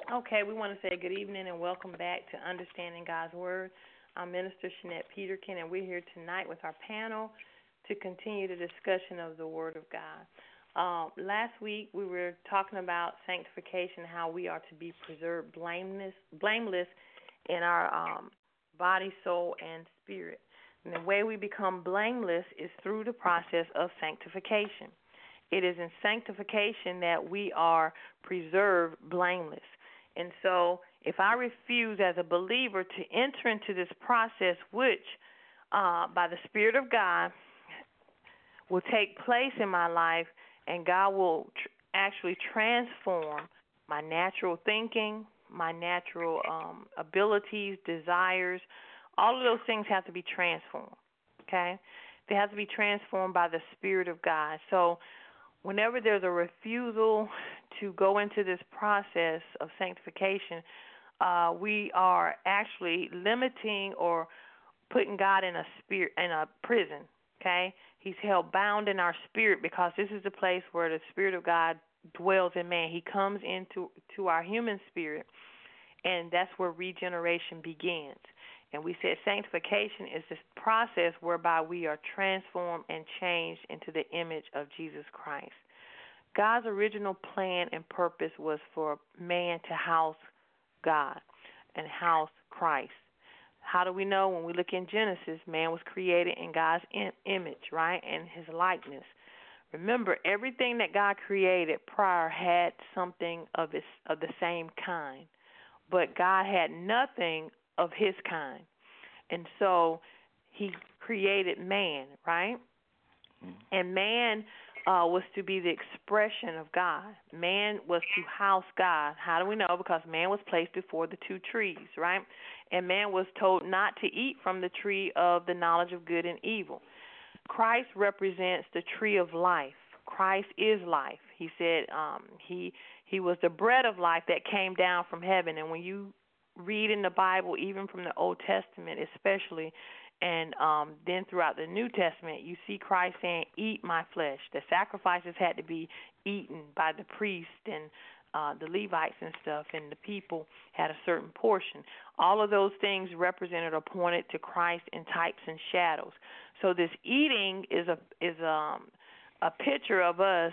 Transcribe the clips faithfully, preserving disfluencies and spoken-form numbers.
Okay, we want to say good evening and welcome back to Understanding God's Word. I'm Minister Shanette Peterkin, and we're here tonight with our panel to continue the discussion of the Word of God. Uh, last week we were talking about sanctification, how we are to be preserved blameless, blameless in our um, body, soul, and spirit. And the way we become blameless is through the process of sanctification. It is in sanctification that we are preserved blameless. And so if I refuse as a believer to enter into this process, which uh, by the Spirit of God will take place in my life, and God will tr- actually transform my natural thinking, my natural um, abilities, desires, all of those things have to be transformed, okay? They have to be transformed by the Spirit of God. So whenever there's a refusal to go into this process of sanctification, uh, we are actually limiting or putting God in a spirit in a prison. Okay, He's held bound in our spirit because this is the place where the Spirit of God dwells in man. He comes into to our human spirit, and that's where regeneration begins. And we said sanctification is this process whereby we are transformed and changed into the image of Jesus Christ. God's original plan and purpose was for man to house God and house Christ. How do we know? When we look in Genesis, man was created in God's image, right, and his likeness. Remember, everything that God created prior had something of his, of the same kind, but God had nothing of his kind. And so he created man, right? Mm. And man uh, was to be the expression of God. Man was to house God. How do we know? Because man was placed before the two trees, right? And man was told not to eat from the tree of the knowledge of good and evil. Christ represents the tree of life. Christ is life. He said um, he he was the bread of life that came down from heaven. And when you read in the Bible, even from the Old Testament especially, and um, then throughout the New Testament, you see Christ saying, eat my flesh. The sacrifices had to be eaten by the priest and uh, the Levites and stuff, and the people had a certain portion. All of those things represented or pointed to Christ in types and shadows. So this eating is a is um, a picture of us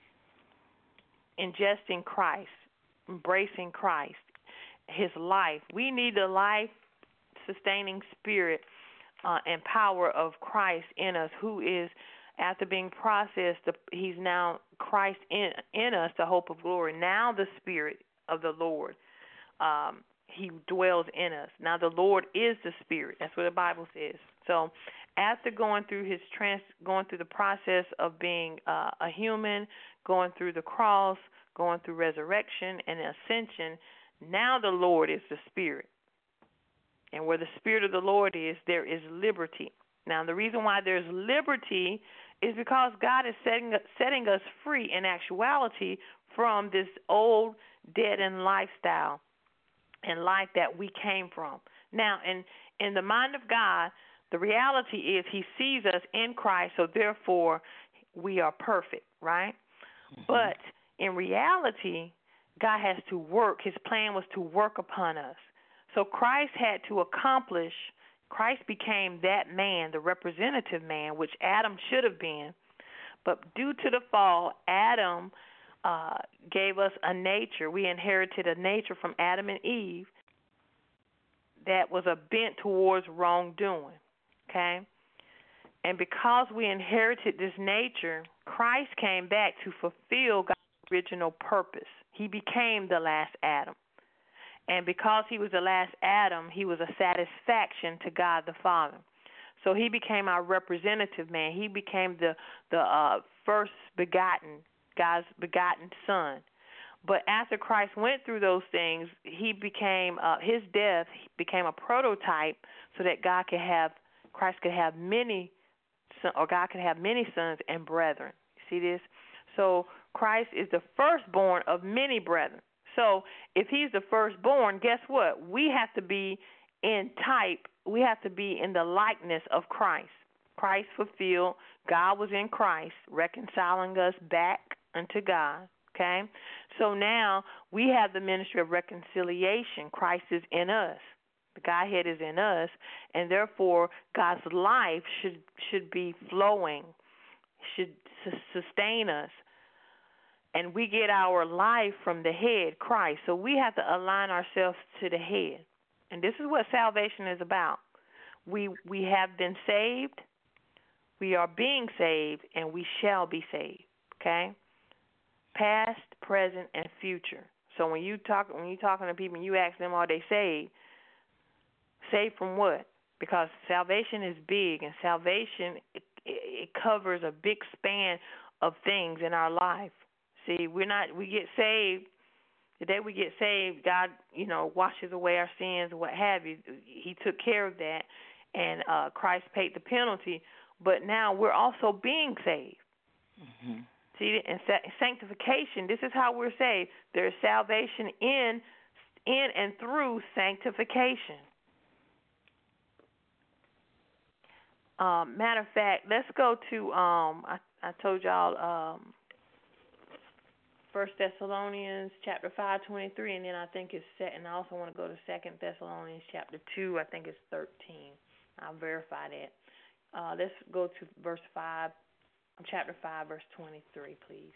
ingesting Christ, embracing Christ, his life. We need the life-sustaining spirit uh, and power of Christ in us, who is, after being processed, the, he's now Christ in in us, the hope of glory. Now the Spirit of the Lord, um, he dwells in us. Now the Lord is the Spirit. That's what the Bible says. So after going through his trans, going through the process of being uh, a human, going through the cross, going through resurrection and ascension, now the Lord is the Spirit. And where the Spirit of the Lord is, there is liberty. Now, the reason why there's liberty is because God is setting, setting us free in actuality from this old, dead-end lifestyle and life that we came from. Now, in, in the mind of God, the reality is he sees us in Christ, so therefore we are perfect, right? Mm-hmm. But in reality, God has to work. His plan was to work upon us. So Christ had to accomplish, Christ became that man, the representative man, which Adam should have been. But due to the fall, Adam uh, gave us a nature. We inherited a nature from Adam and Eve that was a bent towards wrongdoing, okay? And because we inherited this nature, Christ came back to fulfill God's original purpose. He became the last Adam. And because he was the last Adam, he was a satisfaction to God the Father. So he became our representative man. He became the the uh, first begotten, God's begotten son. But after Christ went through those things, he became uh, his death became a prototype so that God could have Christ could have many, or God could have many sons and brethren. See this? So Christ is the firstborn of many brethren. So if he's the firstborn, guess what? We have to be in type. We have to be in the likeness of Christ. Christ fulfilled. God was in Christ, reconciling us back unto God. Okay? So now we have the ministry of reconciliation. Christ is in us. The Godhead is in us, and therefore God's life should should be flowing, should sustain us. And we get our life from the head, Christ. So we have to align ourselves to the head. And this is what salvation is about. We we have been saved, we are being saved, and we shall be saved. Okay? Past, present, and future. So when you talk when you're talking to people and you ask them, are they saved? Saved from what? Because salvation is big, and salvation it, it covers a big span of things in our life. See, we're not we get saved. The day we get saved, God, you know, washes away our sins and what have you. He took care of that, and uh, Christ paid the penalty. But now we're also being saved. Mm-hmm. See, and sanctification. This is how we're saved. There is salvation in, in and through sanctification. Um, matter of fact, let's go to. Um, I, I told y'all. Um, First Thessalonians chapter five twenty three, and then I think it's set. And I also want to go to Second Thessalonians chapter two. I think it's thirteen. I'll verify that. Uh, let's go to verse five, chapter five, verse twenty three, please.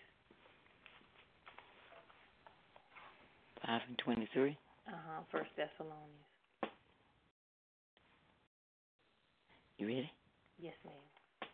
Five and twenty three. Uh huh. First Thessalonians. You ready? Yes, ma'am.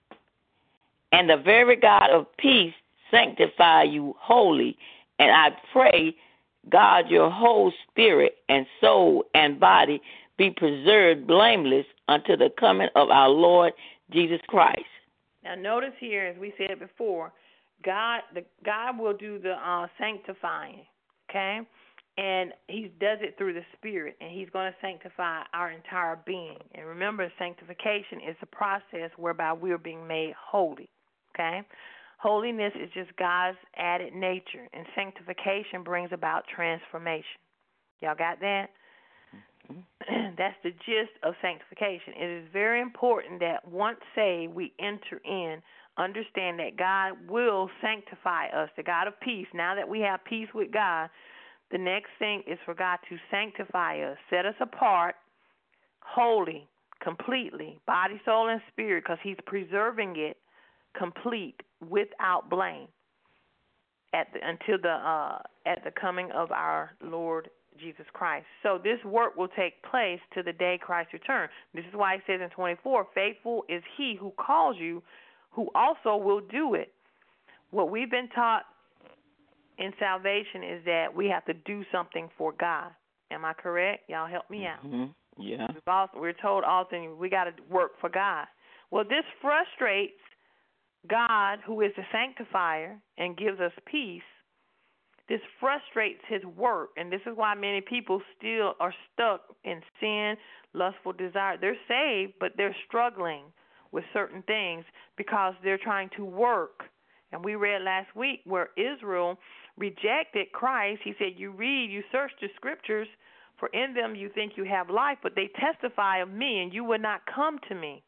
And the very God of peace sanctify you wholly, and I pray, God, your whole spirit and soul and body be preserved blameless unto the coming of our Lord Jesus Christ. Now, notice here, as we said before, God, the God will do the uh, sanctifying, okay, and He does it through the Spirit, and He's going to sanctify our entire being. And remember, sanctification is the process whereby we're being made holy, okay. Holiness is just God's added nature, and sanctification brings about transformation. Y'all got that? Mm-hmm. That's the gist of sanctification. It is very important that once saved, we enter in, understand that God will sanctify us, the God of peace. Now that we have peace with God, the next thing is for God to sanctify us, set us apart, holy, completely, body, soul, and spirit, because He's preserving it complete, without blame, at the, until the uh, at the coming of our Lord Jesus Christ. So this work will take place to the day Christ returns. This is why it says in twenty-four, faithful is He who calls you, who also will do it. What we've been taught in salvation is that we have to do something for God. Am I correct? Y'all help me out. Mm-hmm. Yeah. We've also, we're told all things we got to work for God. Well, this frustrates God, who is the sanctifier and gives us peace. This frustrates His work, and this is why many people still are stuck in sin, lustful desire. They're saved, but they're struggling with certain things because they're trying to work. And we read last week where Israel rejected Christ. He said, you read, you search the scriptures, for in them you think you have life, but they testify of me, and you would not come to me.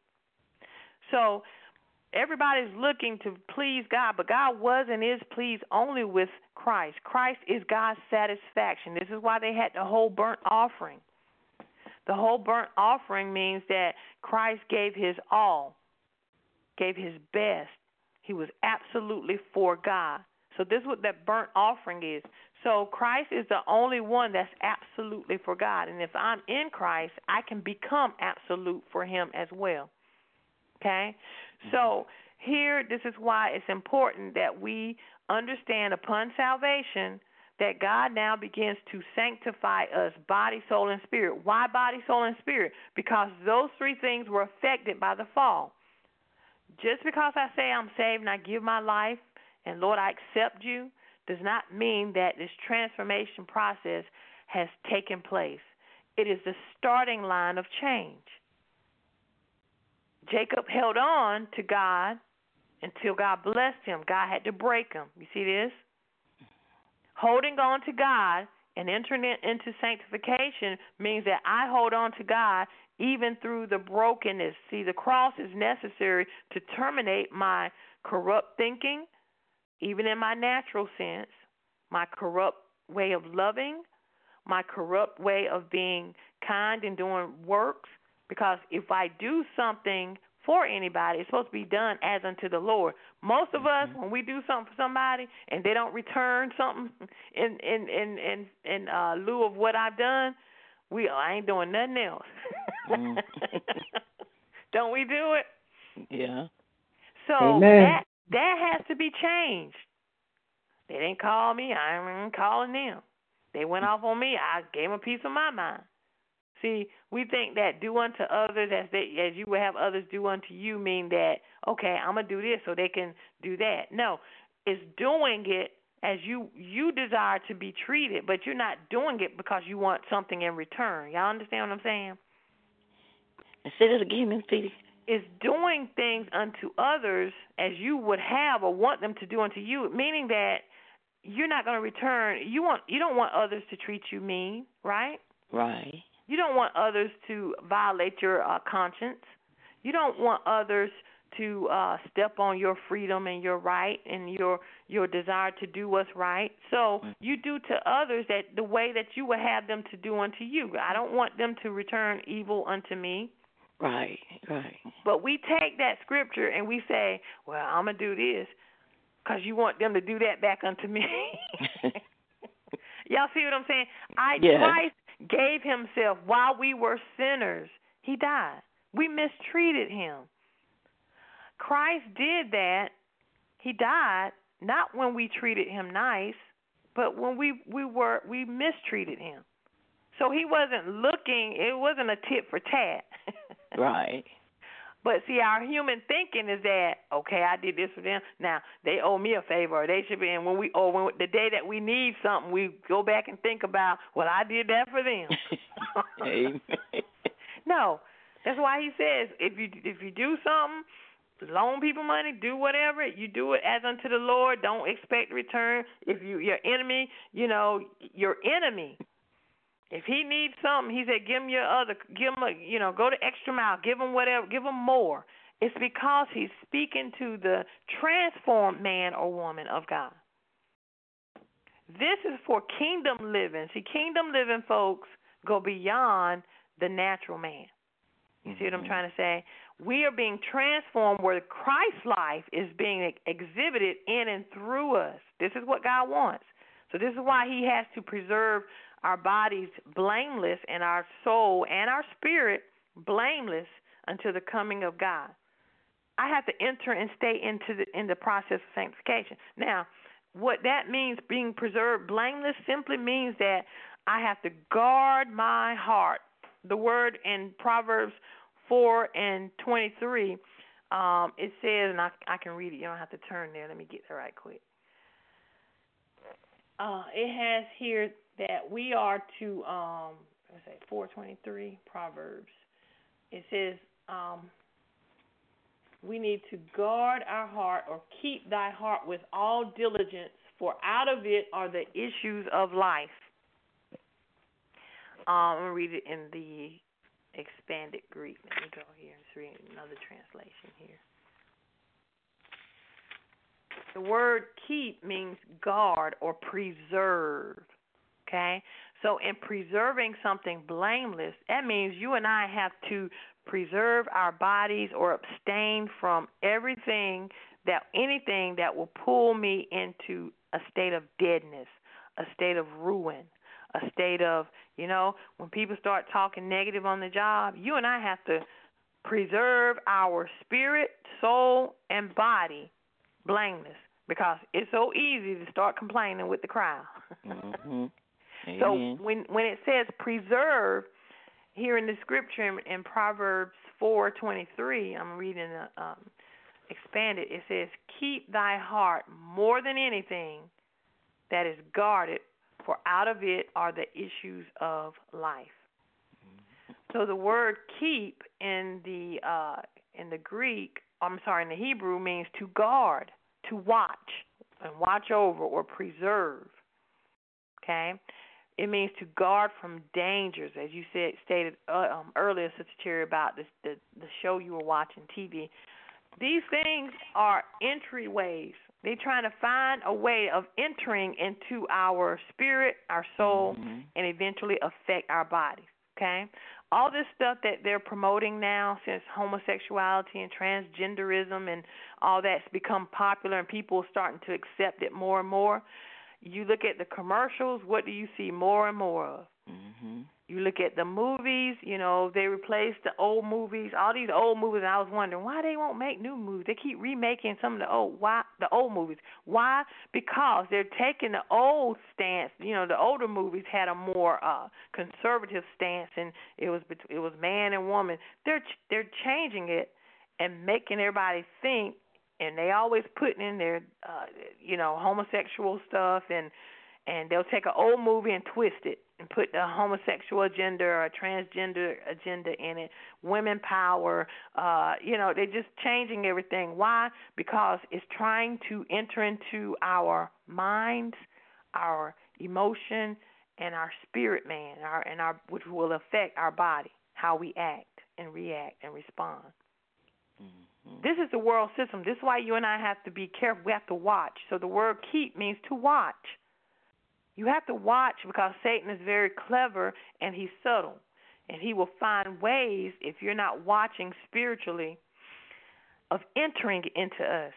So everybody's looking to please God, but God was and is pleased only with Christ. Christ is God's satisfaction. This is why they had the whole burnt offering. The whole burnt offering means that Christ gave His all, gave His best. He was absolutely for God. So this is what that burnt offering is. So Christ is the only one that's absolutely for God. And if I'm in Christ, I can become absolute for Him as well. Okay? So here, this is why it's important that we understand upon salvation that God now begins to sanctify us, body, soul, and spirit. Why body, soul, and spirit? Because those three things were affected by the fall. Just because I say I'm saved and I give my life and, Lord, I accept you, does not mean that this transformation process has taken place. It is the starting line of change. Jacob held on to God until God blessed him. God had to break him. You see this? Holding on to God and entering into sanctification means that I hold on to God even through the brokenness. See, the cross is necessary to terminate my corrupt thinking, even in my natural sense, my corrupt way of loving, my corrupt way of being kind and doing works. Because if I do something for anybody, it's supposed to be done as unto the Lord. Most of us, when we do something for somebody and they don't return something in in in in, in uh, lieu of what I've done, we I ain't doing nothing else. Mm. Don't we do it? Yeah. So Amen. that that has to be changed. They didn't call me. I'm calling them. They went off on me. I gave them a piece of my mind. See, we think that do unto others as they as you would have others do unto you mean that, okay, I'm going to do this so they can do that. No, it's doing it as you you desire to be treated, but you're not doing it because you want something in return. Y'all understand what I'm saying? And say that again, Miss Petey. It's doing things unto others as you would have or want them to do unto you, meaning that you're not going to return. You want you don't want others to treat you mean, right? Right. You don't want others to violate your uh, conscience. You don't want others to uh, step on your freedom and your right and your your desire to do what's right. So you do to others that the way that you would have them to do unto you. I don't want them to return evil unto me. Right, right. But we take that scripture and we say, well, I'm going to do this because you want them to do that back unto me. Y'all see what I'm saying? I yeah. Christ gave himself while we were sinners. He died. We mistreated him. Christ did that. He died not when we treated him nice, but when we, we were we mistreated him. So he wasn't looking, it wasn't a tit for tat. Right. But see, our human thinking is that, okay, I did this for them. Now they owe me a favor, or they should be. And when we, or when the day that we need something, we go back and think about, well, I did that for them. Amen. No, that's why he says, if you if you do something, loan people money, do whatever, you do it as unto the Lord. Don't expect return. If you your enemy, you know, your enemy. If he needs something, he said, give him your other, give him a, you know, go the extra mile, give him whatever, give him more. It's because he's speaking to the transformed man or woman of God. This is for kingdom living. See, kingdom living folks go beyond the natural man. You see what I'm trying to say? We are being transformed where Christ's life is being exhibited in and through us. This is what God wants. So this is why he has to preserve our bodies blameless and our soul and our spirit blameless until the coming of God. I have to enter and stay into the in the process of sanctification. Now, what that means, being preserved blameless, simply means that I have to guard my heart. The word in Proverbs four and twenty-three, um, it says, and I, I can read it. You don't have to turn there. Let me get there right quick. Uh, it has here that we are to, um, let's say four twenty-three, Proverbs. It says um, we need to guard our heart or keep thy heart with all diligence, for out of it are the issues of life. Um, I'm going to read it in the expanded Greek. Let me go here and read another translation here. The word keep means guard or preserve, okay? So in preserving something blameless, that means you and I have to preserve our bodies or abstain from everything, that anything that will pull me into a state of deadness, a state of ruin, a state of, you know, when people start talking negative on the job, you and I have to preserve our spirit, soul, and body blameless, because it's so easy to start complaining with the crowd. Mm-hmm. So when when it says preserve, here in the scripture in, in Proverbs four twenty-three, I'm reading the um, expanded, it says, keep thy heart more than anything that is guarded, for out of it are the issues of life. So the word keep in the uh, in the Greek, I'm sorry, in the Hebrew, means to guard, to watch, and watch over or preserve. Okay? It means to guard from dangers, as you said stated uh, um, earlier, Sister Cherry, about this, the the show you were watching, T V. these things are entryways. They're trying to find a way of entering into our spirit, our soul, mm-hmm. and eventually affect our bodies. Okay? All this stuff that they're promoting now, since homosexuality and transgenderism and all that's become popular and people are starting to accept it more and more, you look at the commercials, what do you see more and more of? Mm-hmm. You look at the movies, you know, they replaced the old movies, all these old movies, and I was wondering why they won't make new movies. They keep remaking some of the old why the old movies. Why? Because they're taking the old stance. You know, the older movies had a more uh conservative stance, and it was it was man and woman. They're they're changing it and making everybody think, and they always putting in their uh you know, homosexual stuff, and and they'll take an old movie and twist it and put the homosexual agenda or a transgender agenda in it, women power, uh, you know, they're just changing everything. Why? Because it's trying to enter into our minds, our emotion, and our spirit man, our, and our, which will affect our body, how we act and react and respond. Mm-hmm. This is the world system. This is why you and I have to be careful. We have to watch. So the word keep means to watch. You have to watch because Satan is very clever and he's subtle. And he will find ways, if you're not watching spiritually, of entering into us.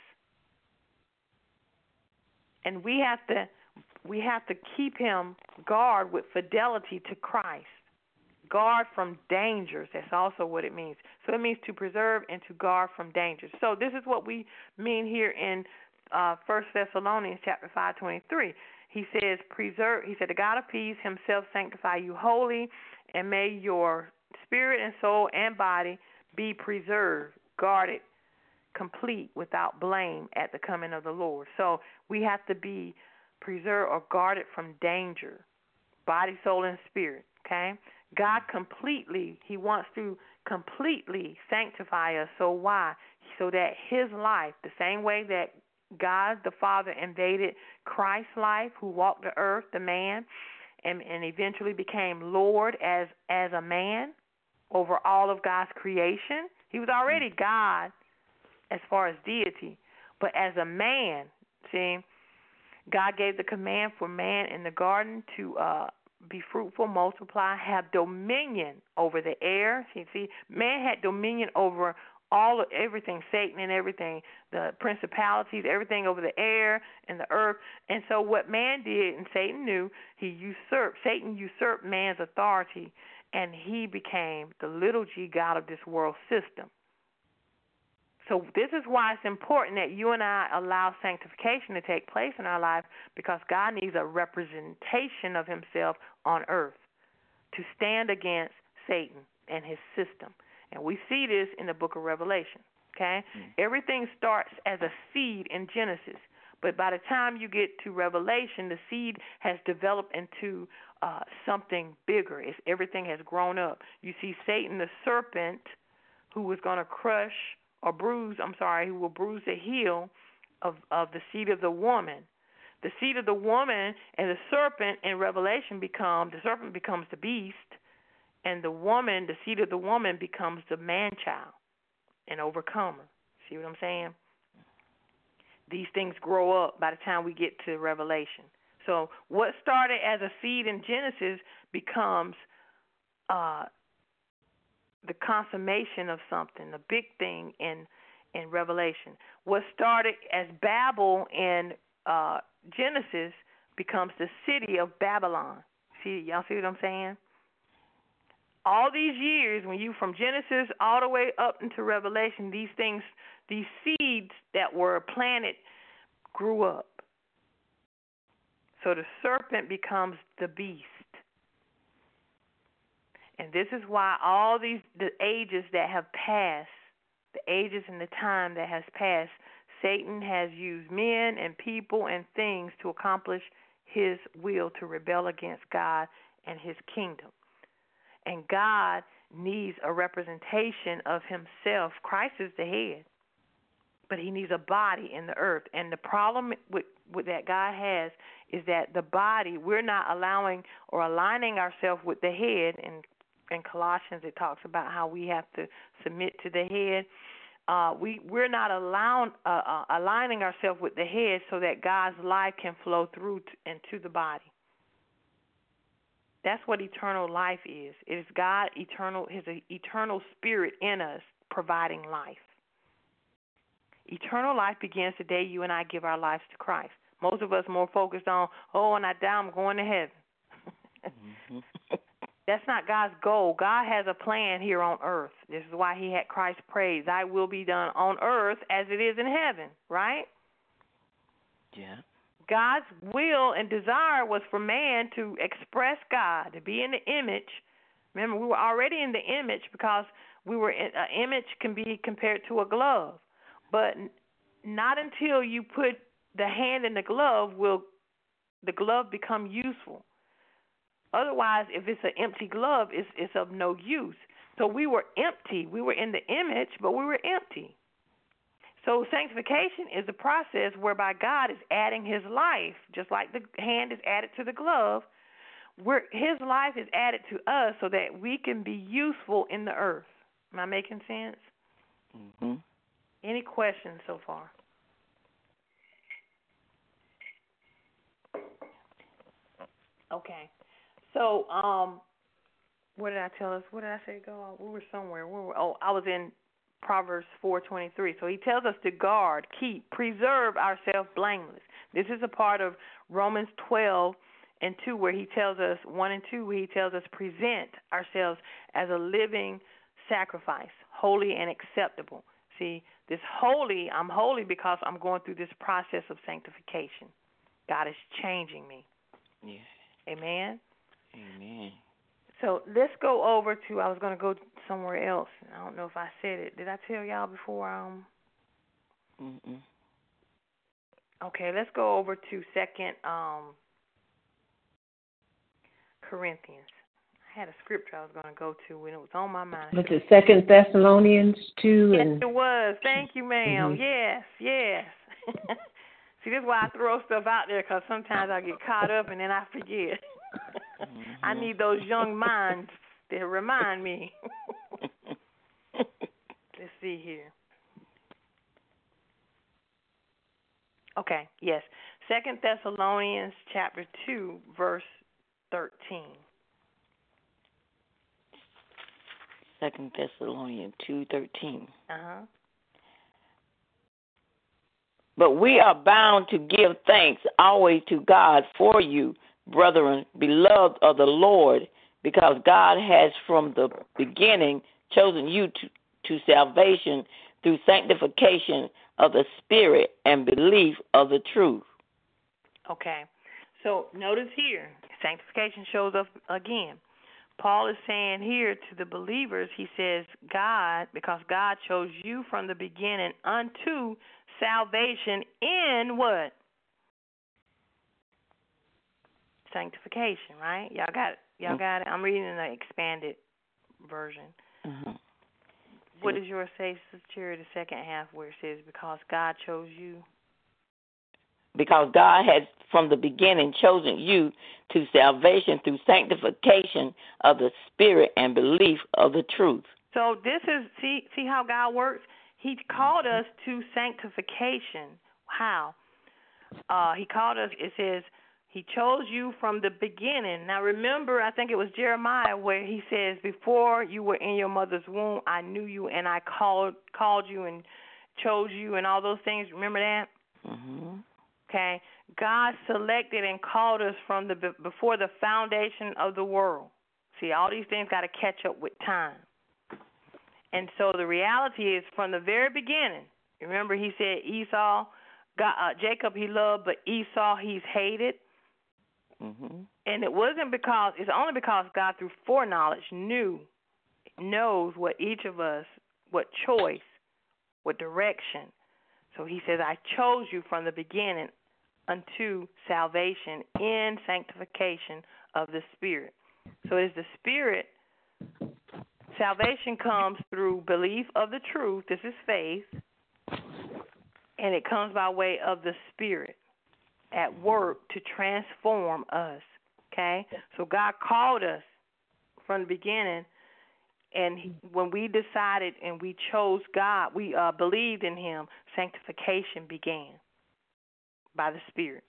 And we have to we have to keep him guard with fidelity to Christ. Guard from dangers. That's also what it means. So it means to preserve and to guard from dangers. So this is what we mean here in uh, First Thessalonians chapter five twenty-three. He says, preserve. He said, the God of peace himself sanctify you wholly, and may your spirit and soul and body be preserved, guarded, complete, without blame at the coming of the Lord. So we have to be preserved or guarded from danger, body, soul, and spirit, okay? God completely, he wants to completely sanctify us. So why? So that his life, the same way that God the Father invaded Christ's life, who walked the earth, the man, and, and eventually became Lord as as a man over all of God's creation. He was already God as far as deity, but as a man, see, God gave the command for man in the garden to uh, be fruitful, multiply, have dominion over the air. See, see, man had dominion over all of everything, Satan and everything, the principalities, everything over the air and the earth. And so what man did, and Satan knew, he usurped, Satan usurped man's authority, and he became the little g God of this world system. So this is why it's important that you and I allow sanctification to take place in our life, because God needs a representation of himself on earth to stand against Satan and his system. And we see this in the book of Revelation, okay? Mm. Everything starts as a seed in Genesis, but by the time you get to Revelation, the seed has developed into uh, something bigger. It's, everything has grown up. You see Satan, the serpent, who was going to crush or bruise, I'm sorry, who will bruise the heel of, of the seed of the woman. The seed of the woman and the serpent in Revelation become, the serpent becomes the beast, and the woman, the seed of the woman, becomes the man-child, an overcomer. See what I'm saying? These things grow up by the time we get to Revelation. So what started as a seed in Genesis becomes uh, the consummation of something, a big thing in in Revelation. What started as Babel in uh, Genesis becomes the city of Babylon. See, y'all see what I'm saying? All these years, when you from Genesis all the way up into Revelation, these things, these seeds that were planted grew up. So the serpent becomes the beast. And this is why all these the ages that have passed, the ages and the time that has passed, Satan has used men and people and things to accomplish his will, to rebel against God and his kingdom. And God needs a representation of himself. Christ is the head, but he needs a body in the earth. And the problem with, with that God has is that the body, we're not allowing or aligning ourselves with the head. In, in Colossians, it talks about how we have to submit to the head. uh, we we're not allowing uh, uh, aligning ourselves with the head so that God's life can flow through t- into the body. That's what eternal life is. It is God eternal, His eternal spirit in us providing life. Eternal life begins the day you and I give our lives to Christ. Most of us more focused on, oh, when I die, I'm going to heaven. Mm-hmm. That's not God's goal. God has a plan here on earth. This is why He had Christ pray, thy will be done on earth as it is in heaven, right? Yeah. God's will and desire was for man to express God, to be in the image. Remember, we were already in the image because we were in, an image can be compared to a glove. But not until you put the hand in the glove will the glove become useful. Otherwise, if it's an empty glove, it's, it's of no use. So we were empty. We were in the image, but we were empty. So sanctification is a process whereby God is adding His life, just like the hand is added to the glove. Where His life is added to us so that we can be useful in the earth. Am I making sense? Mm-hmm. Any questions so far? Okay. So, um, what did I tell us? What did I say? Go. We were somewhere. We were, oh, I was in Proverbs four twenty-three. So he tells us to guard, keep, preserve ourselves blameless. This is a part of Romans twelve and two, where he tells us, one and two, where he tells us present ourselves as a living sacrifice, holy and acceptable. See, this holy, I'm holy because I'm going through this process of sanctification. God is changing me. Yeah. Amen? Amen. So let's go over to, I was going to go somewhere else. I don't know if I said it. Did I tell y'all before? Um. Mm-mm. Okay, let's go over to Second um, Corinthians. I had a scripture I was going to go to when it was on my mind. Was it Second Thessalonians two? Yes, and... it was. Thank you, ma'am. Mm-hmm. Yes, yes. See, this is why I throw stuff out there, because sometimes I get caught up and then I forget. Mm-hmm. I need those young minds to remind me. Let's see here. Okay, yes. Second Thessalonians chapter two, verse thirteen. Second Thessalonians two thirteen. Uh-huh. But we are bound to give thanks always to God for you, brethren, beloved of the Lord, because God has from the beginning chosen you to, to salvation through sanctification of the Spirit and belief of the truth. Okay. So notice here, sanctification shows up again. Paul is saying here to the believers, he says, God, because God chose you from the beginning unto salvation in what? Sanctification, right? Y'all got it? Y'all got it? I'm reading in the expanded version. Mm-hmm. What does yours say, Sister, the second half where it says, because God chose you? Because God has from the beginning chosen you to salvation through sanctification of the Spirit and belief of the truth. So this is, see, see how God works? He called us to sanctification. How? Uh, he called us, it says, He chose you from the beginning. Now remember, I think it was Jeremiah where he says, before you were in your mother's womb, I knew you and I called called you and chose you and all those things. Remember that? Mm-hmm. Okay. God selected and called us from the before the foundation of the world. See, all these things got to catch up with time. And so the reality is from the very beginning, remember he said Esau, God, uh, Jacob he loved, but Esau he's hated. Mm-hmm. And it wasn't because, it's only because God through foreknowledge knew, knows what each of us, what choice, what direction. So he says, I chose you from the beginning unto salvation in sanctification of the Spirit. So it is the Spirit. Salvation comes through belief of the truth. This is faith. And it comes by way of the Spirit at work to transform us. Okay? So God called us from the beginning and when we decided and we chose God, we uh, believed in Him, sanctification began by the Spirit.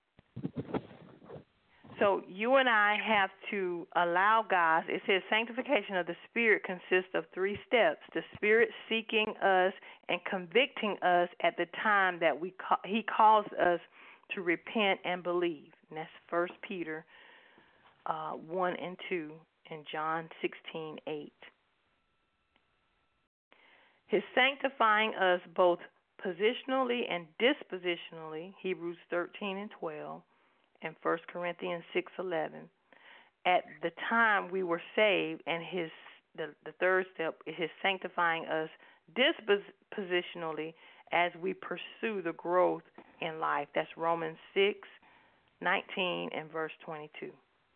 So you and I have to allow God. It says sanctification of the Spirit consists of three steps. The Spirit seeking us and convicting us at the time that we call, He calls us to repent and believe. And that's First Peter uh, one and two and John sixteen eight. His sanctifying us both positionally and dispositionally, Hebrews thirteen and twelve. And First Corinthians six eleven. At the time we were saved, and his the, the third step is his sanctifying us dispositionally as we pursue the growth in life. That's Romans six nineteen and verse twenty-two.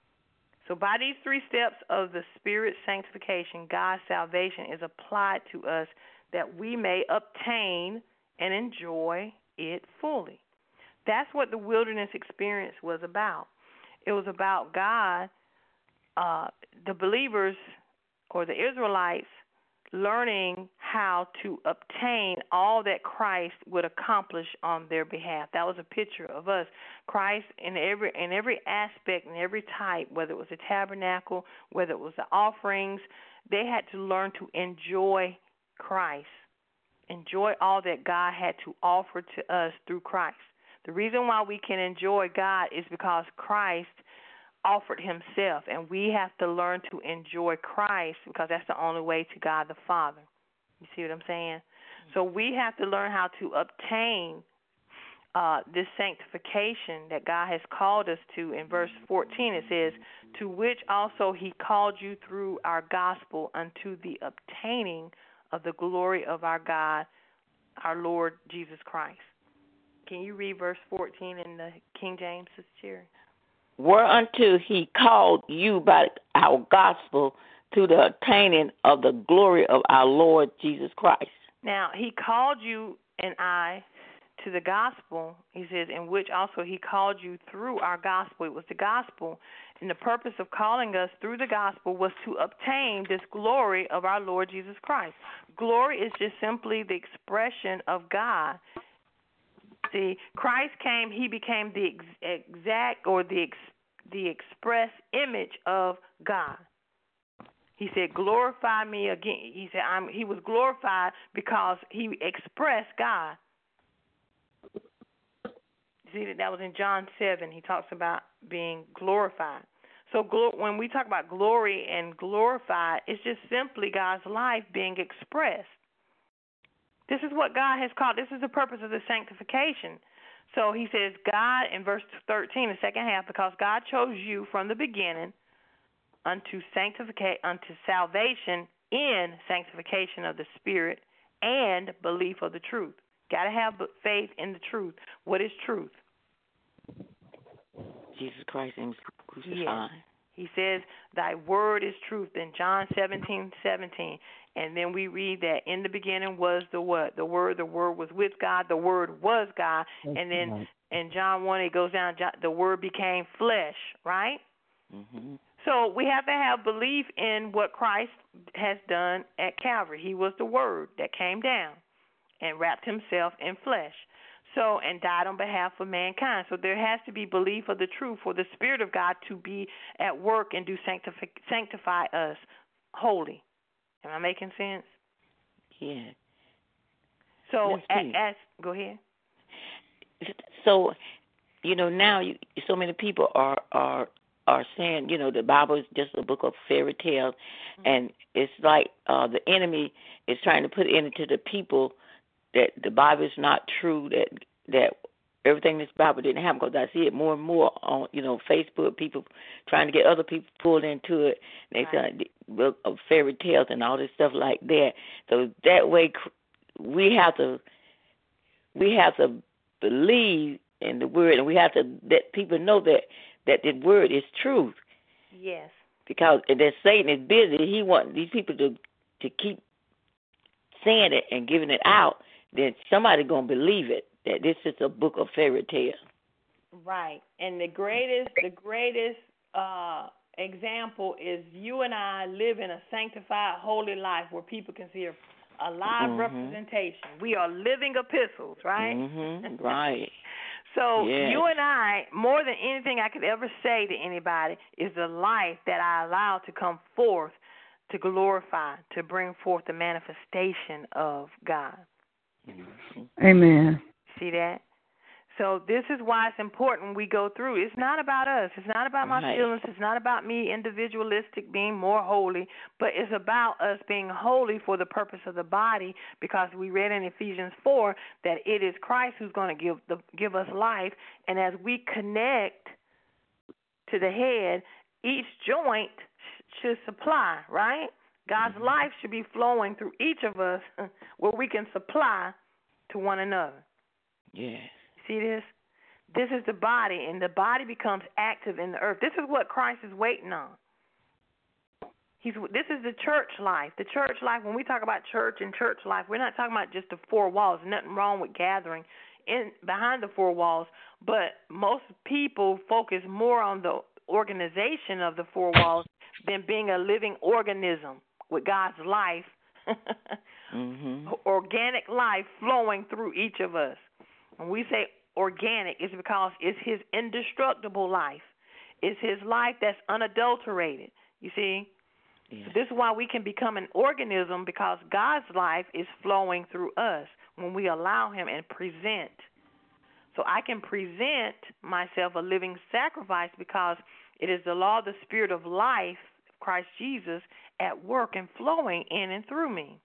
So by these three steps of the Spirit's sanctification, God's salvation is applied to us that we may obtain and enjoy it fully. That's what the wilderness experience was about. It was about God, uh, the believers or the Israelites learning how to obtain all that Christ would accomplish on their behalf. That was a picture of us. Christ in every in every aspect, in every type, whether it was the tabernacle, whether it was the offerings, they had to learn to enjoy Christ, enjoy all that God had to offer to us through Christ. The reason why we can enjoy God is because Christ offered himself, and we have to learn to enjoy Christ because that's the only way to God the Father. You see what I'm saying? Mm-hmm. So we have to learn how to obtain uh, this sanctification that God has called us to. In verse fourteen it says, to which also he called you through our gospel unto the obtaining of the glory of our God, our Lord Jesus Christ. Can you read verse fourteen in the King James, Sister Cherry? Whereunto he called you by our gospel to the attaining of the glory of our Lord Jesus Christ. Now, he called you and I to the gospel, he says, in which also he called you through our gospel. It was the gospel, and the purpose of calling us through the gospel was to obtain this glory of our Lord Jesus Christ. Glory is just simply the expression of God. See, Christ came, he became the ex- exact or the ex- the express image of God. He said, glorify me again. He said, I'm, he was glorified because he expressed God. See, that was in John seven. He talks about being glorified. So glo- when we talk about glory and glorified, it's just simply God's life being expressed. This is what God has called. This is the purpose of the sanctification. So he says, God, in verse thirteen, the second half, because God chose you from the beginning unto sanctification, unto salvation in sanctification of the Spirit and belief of the truth. Got to have faith in the truth. What is truth? Jesus Christ and crucified. Yes. He says, thy word is truth in John seventeen seventeen. And then we read that in the beginning was the what? The word, the word was with God, the word was God. That's and then right. In John one, it goes down, the word became flesh, right? Mm-hmm. So we have to have belief in what Christ has done at Calvary. He was the word that came down and wrapped himself in flesh. So, and died on behalf of mankind. So there has to be belief of the truth for the Spirit of God to be at work and do sanctify, sanctify us holy. Am I making sense? Yeah. So, as, as go ahead. So, you know, now you, so many people are are are saying, you know, the Bible is just a book of fairy tales, mm-hmm. and it's like uh, the enemy is trying to put into the people that the Bible is not true, that that everything in this Bible didn't happen, because I see it more and more on, you know, Facebook, people trying to get other people pulled into it. They right. say book of fairy tales and all this stuff like that. So that way we have to we have to believe in the word, and we have to let people know that, that the word is truth. Yes. Because that Satan is busy. He wants these people to to keep saying it and giving it out, then somebody's going to believe it, that this is a book of fairy tales. Right. And the greatest the greatest uh, example is you and I live in a sanctified, holy life where people can see a, a live mm-hmm. representation. We are living epistles, right? Mm-hmm. Right. So yes. you and I, more than anything I could ever say to anybody, is the life that I allow to come forth to glorify, to bring forth the manifestation of God. Mm-hmm. Amen. See that? So this is why it's important we go through. It's not about us. It's not about my right. feelings. It's not about me individualistic being more holy, but it's about us being holy for the purpose of the body, because we read in Ephesians four that it is Christ who's going to give the, give us life, and as we connect to the head, each joint should supply, right? God's mm-hmm. life should be flowing through each of us where we can supply to one another. Yes. See this? This is the body, and the body becomes active in the earth. This is what Christ is waiting on. He's. This is the church life. The church life, when we talk about church and church life, we're not talking about just the four walls. There's nothing wrong with gathering in behind the four walls, but most people focus more on the organization of the four walls than being a living organism with God's life, mm-hmm. organic life flowing through each of us. When we say organic, it's because it's his indestructible life. It's his life that's unadulterated. You see? Yeah. So this is why we can become an organism, because God's life is flowing through us when we allow him and present. So I can present myself a living sacrifice because it is the law of the Spirit of life, Christ Jesus, at work and flowing in and through me.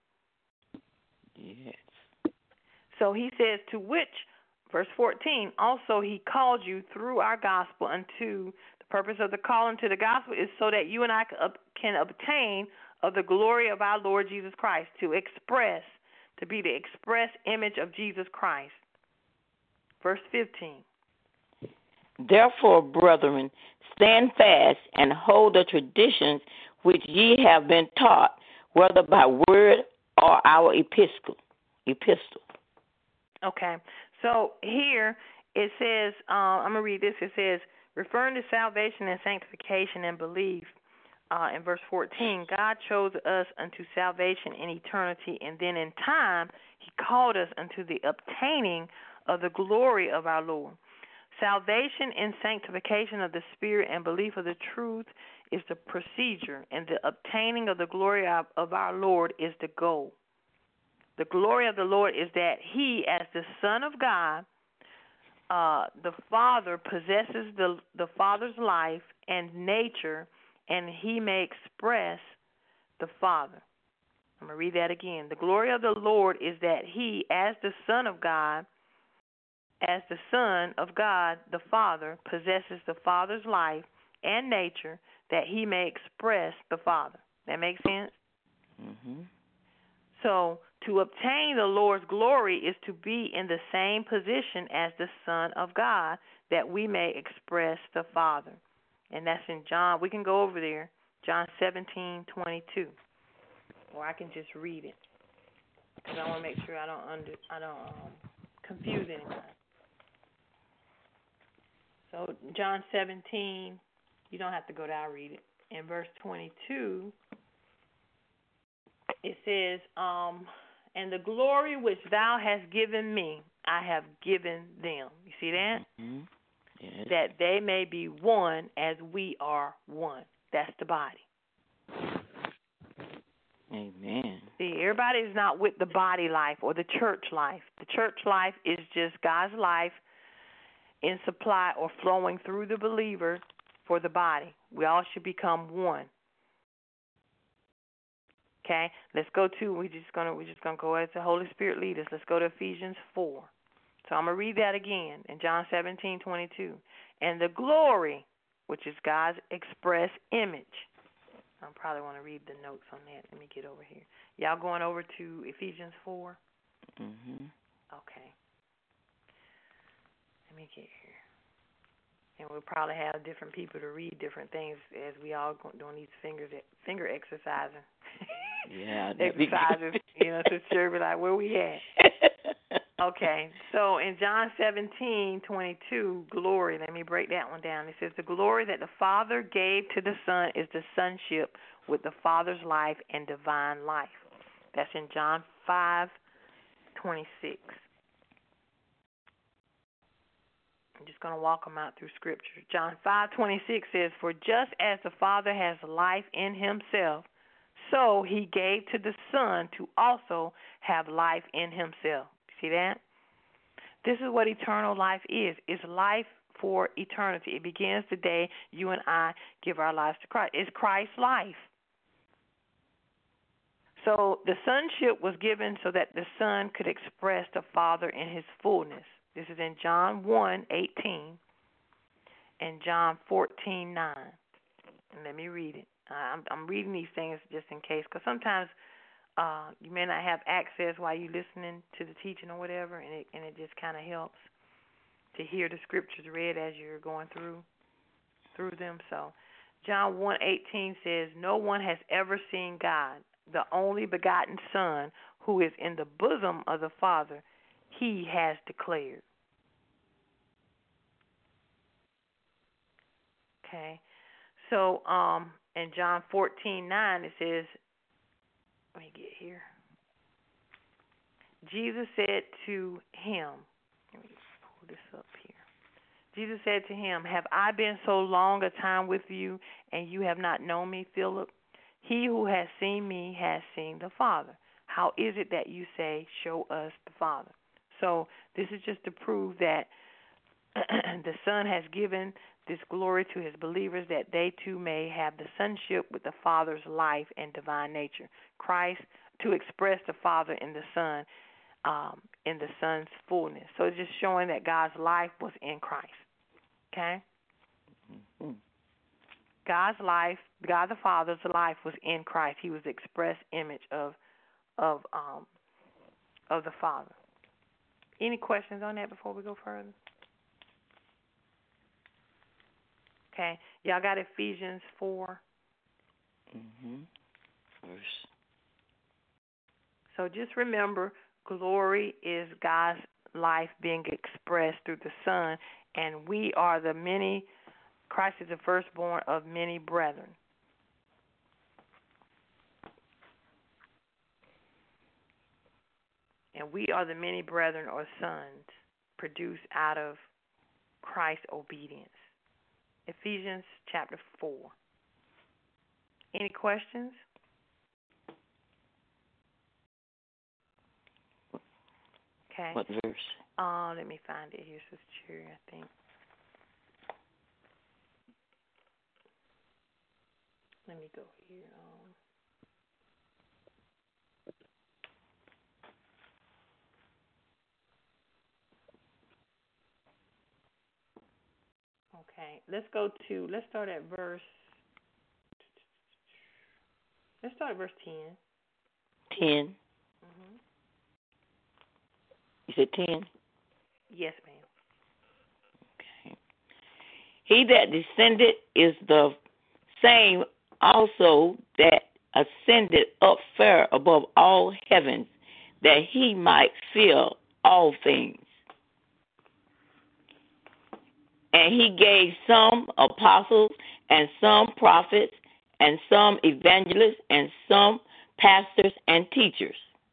Yes. So he says, to which, verse fourteen, also he called you through our gospel unto the purpose of the calling to the gospel is so that you and I can obtain of the glory of our Lord Jesus Christ, to express, to be the express image of Jesus Christ. Verse fifteen. Therefore, brethren, stand fast and hold the traditions which ye have been taught, whether by word or our epistle. Epistle. Okay, so here it says, uh, I'm going to read this. It says, referring to salvation and sanctification and belief, uh, in verse fourteen, God chose us unto salvation in eternity, and then in time he called us unto the obtaining of the glory of our Lord. Salvation and sanctification of the Spirit and belief of the truth is the procedure, and the obtaining of the glory of, of our Lord is the goal. The glory of the Lord is that he, as the Son of God, uh, the Father, possesses the, the Father's life and nature, and he may express the Father. I'm going to read that again. The glory of the Lord is that he, as the Son of God, as the Son of God, the Father, possesses the Father's life and nature, that he may express the Father. That makes sense? Mm-hmm. So, to obtain the Lord's glory is to be in the same position as the Son of God, that we may express the Father. And that's in John. We can go over there, John seventeen twenty-two. Or I can just read it, because I want to make sure I don't under, I don't um, confuse anybody. So John seventeen, you don't have to go there, I'll read it. In verse twenty-two, it says, um, and the glory which thou hast given me, I have given them. You see that? Mm-hmm. Yes. That they may be one as we are one. That's the body. Amen. See, everybody is not with the body life or the church life. The church life is just God's life in supply or flowing through the believer for the body. We all should become one. Okay, let's go to. We're just gonna we're just gonna go as the Holy Spirit lead us. Let's go to Ephesians four. So I'm gonna read that again in John seventeen twenty-two. And the glory, which is God's express image. I probably want to read the notes on that. Let me get over here. Y'all going over to Ephesians four? Mm-hmm. Okay. Let me get here. And we'll probably have different people to read different things as we all go doing these fingers, finger exercising. Yeah. Exercises. You know, so sure be like, where we at? Okay, so in John seventeen twenty-two, glory, let me break that one down. It says, the glory that the Father gave to the Son is the sonship with the Father's life and divine life. That's in John five twenty-six. I'm just going to walk them out through Scripture. John five twenty-six says, for just as the Father has life in himself, so he gave to the Son to also have life in himself. See that? This is what eternal life is. It's life for eternity. It begins the day you and I give our lives to Christ. It's Christ's life. So the sonship was given so that the Son could express the Father in his fullness. This is in John one eighteen and John fourteen nine. And let me read it. I'm, I'm reading these things just in case, because sometimes uh, you may not have access while you're listening to the teaching or whatever, and it and it just kind of helps to hear the scriptures read as you're going through through them. So John one eighteen says, no one has ever seen God, the only begotten Son, who is in the bosom of the Father, he has declared. Okay. So um, in John fourteen nine, it says, let me get here. Jesus said to him, let me pull this up here. Jesus said to him, have I been so long a time with you, and you have not known me, Philip? He who has seen me has seen the Father. How is it that you say, show us the Father? So this is just to prove that the Son has given this glory to his believers, that they too may have the sonship with the Father's life and divine nature. Christ, to express the Father in the Son, um, in the Son's fullness. So it's just showing that God's life was in Christ. Okay? Mm-hmm. God's life, God the Father's life was in Christ. He was the express image of of um of the Father. Any questions on that before we go further? Okay. Y'all got Ephesians four? Mm-hmm. Verse. So just remember, glory is God's life being expressed through the Son, and we are the many, Christ is the firstborn of many brethren. And we are the many brethren or sons produced out of Christ's obedience. Ephesians chapter four. Any questions? Okay. What verse? Uh, let me find it here, Sister Cherry, I think. Let me go here. Um, okay, let's go to, let's start at verse, let's start at verse ten. ten. Mm-hmm. You said ten? Yes, ma'am. Okay. He that descended is the same also that ascended up far above all heavens, that he might fill all things. And he gave some apostles, and some prophets, and some evangelists, and some pastors and teachers,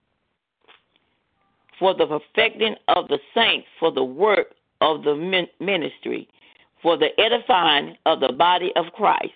for the perfecting of the saints, for the work of the ministry, for the edifying of the body of Christ,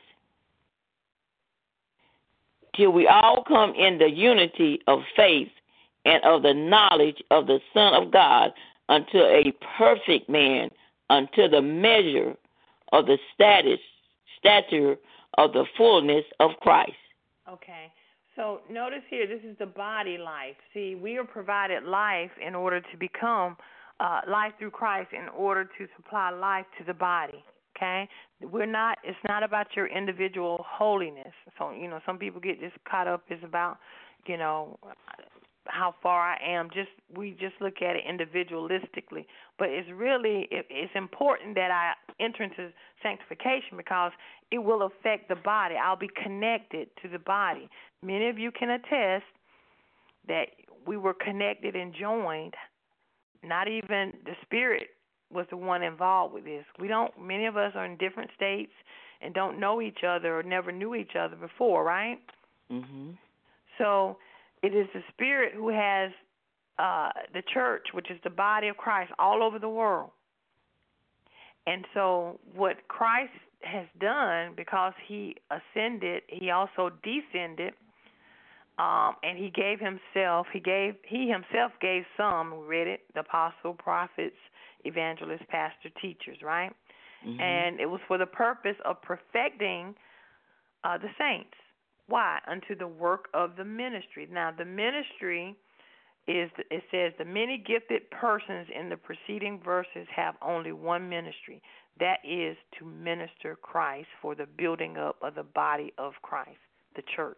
till we all come in the unity of faith and of the knowledge of the Son of God, unto a perfect man, unto the measure of the status, stature of the fullness of Christ. Okay. So notice here, this is the body life. See, we are provided life in order to become uh, life through Christ, in order to supply life to the body. Okay, we're not. It's not about your individual holiness. So you know, some people get just caught up. It's about, you know, how far I am. Just we just look at it individualistically. But it's really it, it's important that I enter into sanctification, because it will affect the body. I'll be connected to the body. Many of you can attest that we were connected and joined Not even the Spirit was the one involved with this. We don't. Many of us are in different states and don't know each other or never knew each other before, right? Mhm. So it is the Spirit who has uh, the church, which is the body of Christ, all over the world. And so what Christ has done, because he ascended, he also descended, um, and he gave himself, he gave, he himself gave some, we read it, the apostle, prophets, evangelists, pastor, teachers, right? Mhm. And it was for the purpose of perfecting uh, the saints. Why? Unto the work of the ministry. Now, the ministry is, it says, the many gifted persons in the preceding verses have only one ministry. That is to minister Christ for the building up of the body of Christ, the church.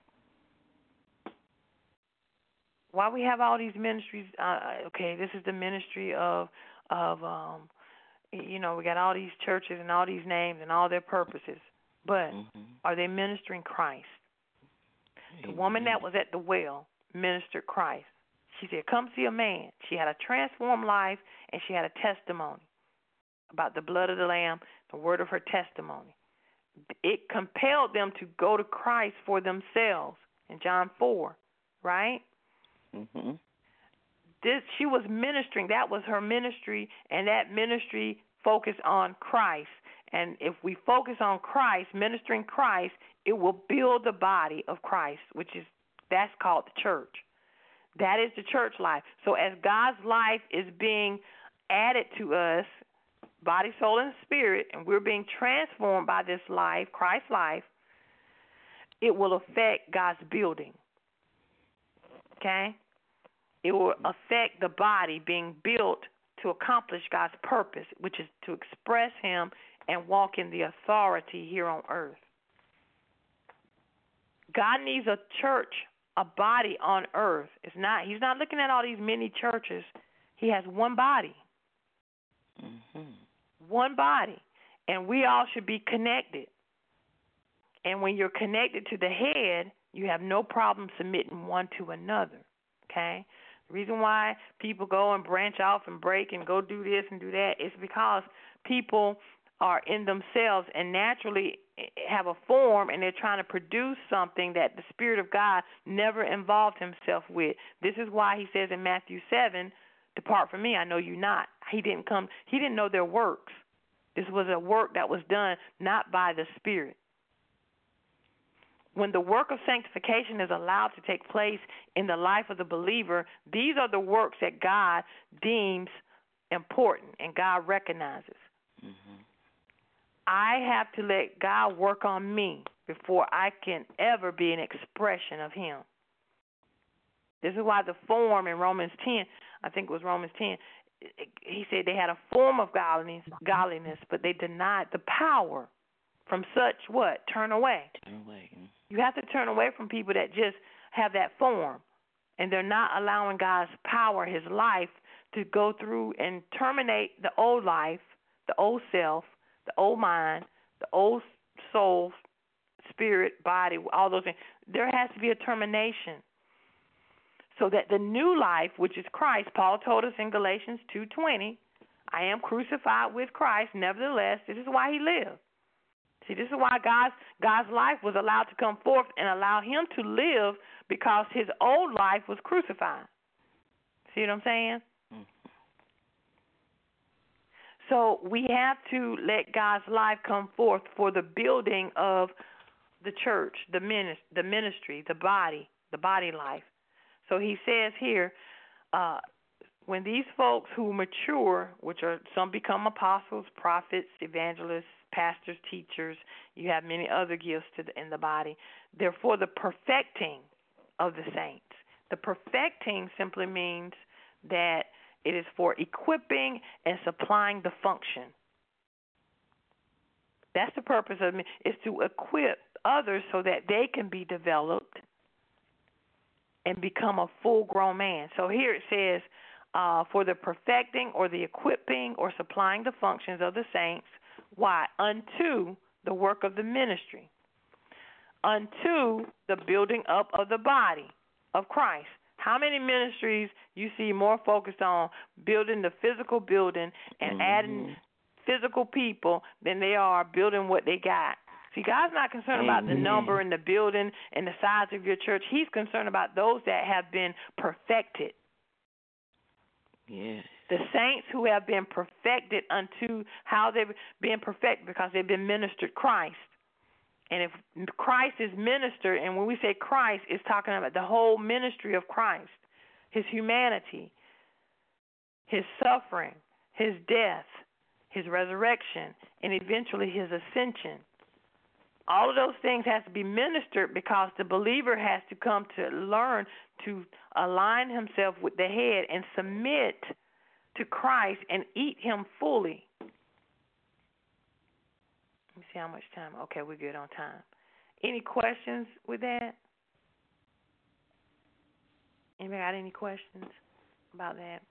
Why we have all these ministries? Uh, okay, this is the ministry of of um, you know, we got all these churches and all these names and all their purposes, but Mhm. are they ministering Christ? The Amen. woman that was at the well ministered Christ. She said, "Come see a man." She had a transformed life, and she had a testimony about the blood of the Lamb, the word of her testimony. It compelled them to go to Christ for themselves in John four, right? Mhm. This, she was ministering. That was her ministry, and that ministry focused on Christ. And if we focus on Christ, ministering Christ, it will build the body of Christ, which is, that's called the church. That is the church life. So as God's life is being added to us, body, soul, and spirit, and we're being transformed by this life, Christ's life, it will affect God's building. Okay? It will affect the body being built to accomplish God's purpose, which is to express Him and walk in the authority here on earth. God needs a church, a body on earth. It's not. He's not looking at all these many churches. He has one body. Mhm. One body. And we all should be connected. And when you're connected to the head, you have no problem submitting one to another. Okay? The reason why people go and branch off and break and go do this and do that is because people are in themselves and naturally have a form, and they're trying to produce something that the Spirit of God never involved Himself with. This is why He says in Matthew seven, "Depart from me, I know you not." He didn't come. He didn't know their works. This was a work that was done not by the Spirit. When the work of sanctification is allowed to take place in the life of the believer, these are the works that God deems important and God recognizes. Mhm. I have to let God work on me before I can ever be an expression of Him. This is why the form in Romans ten, I think it was Romans ten, he said they had a form of godliness, godliness, but they denied the power. From such, what? Turn away. Turn away. You have to turn away from people that just have that form, and they're not allowing God's power, His life, to go through and terminate the old life, the old self, the old mind, the old soul, spirit, body, all those things. There has to be a termination so that the new life, which is Christ, Paul told us in Galatians two twenty, "I am crucified with Christ, nevertheless, this is why He lived." See, this is why God's, God's life was allowed to come forth and allow Him to live, because His old life was crucified. See what I'm saying? Mhm. So we have to let God's life come forth for the building of the church, the ministry, the body, the body life. So He says here, uh, when these folks who mature, which are some become apostles, prophets, evangelists, pastors, teachers, you have many other gifts to the, in the body. They're for the perfecting of the saints. The perfecting simply means that it is for equipping and supplying the function. That's the purpose of it, is to equip others so that they can be developed and become a full-grown man. So here it says, uh, for the perfecting or the equipping or supplying the functions of the saints. Why? Unto the work of the ministry. Unto the building up of the body of Christ. How many ministries you see more focused on building the physical building and mm-hmm. adding physical people than they are building what they got? See, God's not concerned Amen. About the number and the building and the size of your church. He's concerned about those that have been perfected. Yes. The saints who have been perfected unto how they've been perfected because they've been ministered Christ. And if Christ is ministered, and when we say Christ, it's talking about the whole ministry of Christ, his humanity, his suffering, his death, his resurrection, and eventually his ascension. All of those things have to be ministered because the believer has to come to learn to align himself with the head and submit to Christ and eat him fully. Let me see how much time. Okay, we're good on time. Any questions with that? Anybody got any questions about that?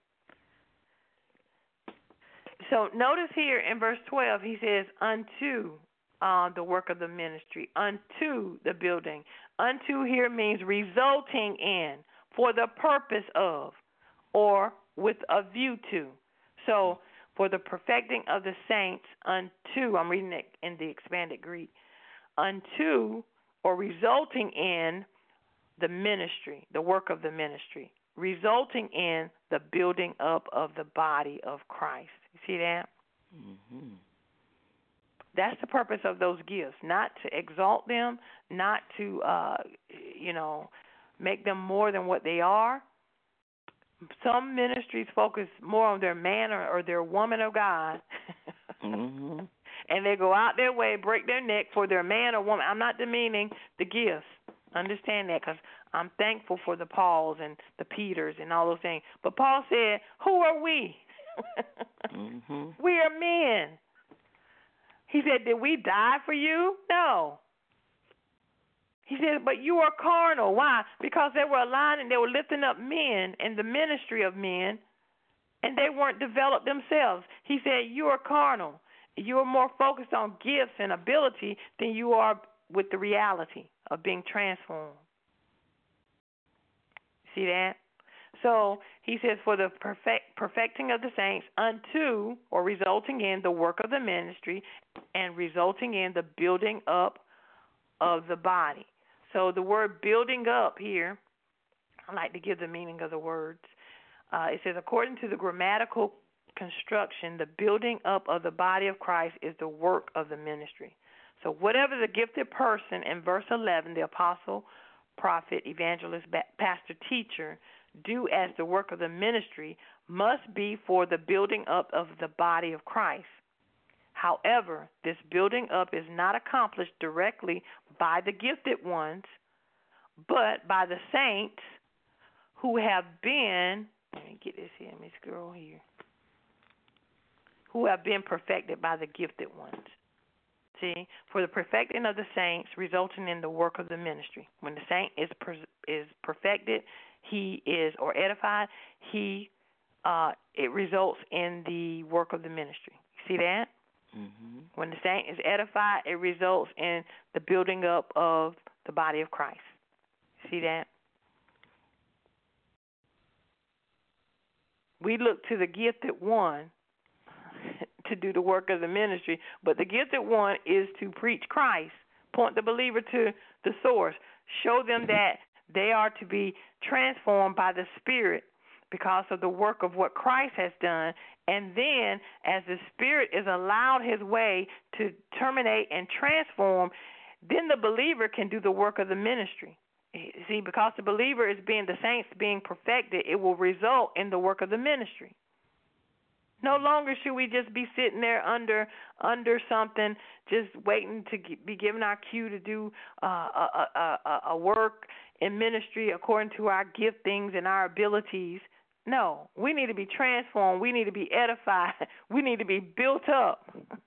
So notice here in verse twelve, he says, unto uh, the work of the ministry, unto the building. Unto here means resulting in, for the purpose of, or with a view to. So, for the perfecting of the saints unto, I'm reading it in the expanded Greek, unto or resulting in the ministry, the work of the ministry, resulting in the building up of the body of Christ. You see that? Mm-hmm. That's the purpose of those gifts, not to exalt them, not to, uh, you know, make them more than what they are. Some ministries focus more on their man or, or their woman of God, mm-hmm. and they go out their way, break their neck for their man or woman. I'm not demeaning the gifts. Understand that, because I'm thankful for the Pauls and the Peters and all those things. But Paul said, who are we? mm-hmm. We are men. He said, did we die for you? No. He said, but you are carnal. Why? Because they were aligning, they were lifting up men and the ministry of men, and they weren't developed themselves. He said, you are carnal. You are more focused on gifts and ability than you are with the reality of being transformed. See that? So he says, for the perfect, perfecting of the saints unto, or resulting in, the work of the ministry and resulting in the building up of the body. So the word building up here, I like to give the meaning of the words. Uh, it says, according to the grammatical construction, the building up of the body of Christ is the work of the ministry. So whatever the gifted person in verse eleven, the apostle, prophet, evangelist, pastor, teacher, do as the work of the ministry, must be for the building up of the body of Christ. However, this building up is not accomplished directly by the gifted ones, but by the saints who have been, let me get this here, Miss Girl here, who have been perfected by the gifted ones. See, for the perfecting of the saints resulting in the work of the ministry. When the saint is per, is perfected, he is, or edified, he, uh, it results in the work of the ministry. See that? Mm-hmm. When the saint is edified, it results in the building up of the body of Christ. See that? We look to the gifted one to do the work of the ministry, but the gifted one is to preach Christ, point the believer to the source, show them that they are to be transformed by the Spirit because of the work of what Christ has done. And then as the Spirit is allowed his way to terminate and transform, then the believer can do the work of the ministry. See, because the believer is being, the saints being perfected, it will result in the work of the ministry. No longer should we just be sitting there under under something, just waiting to be given our cue to do uh, a, a, a, a work in ministry according to our giftings and our abilities. No, we need to be transformed. We need to be edified. We need to be built up.